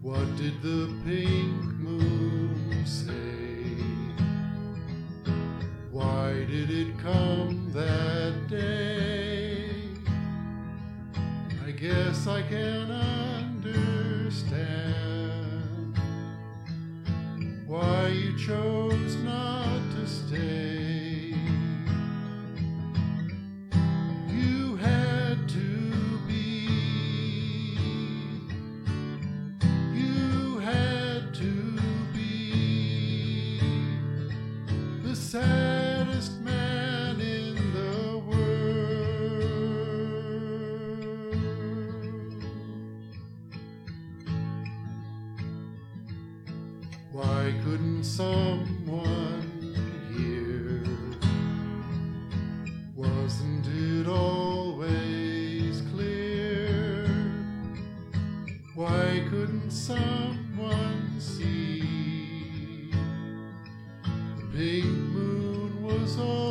What did the pink moon say? Why did it come that day? I guess I can understand why you chose not to stay. You had to be, you had to be the saddest man in the world. Why couldn't someone hear? Wasn't it always clear? Why couldn't someone see? The pink moon was all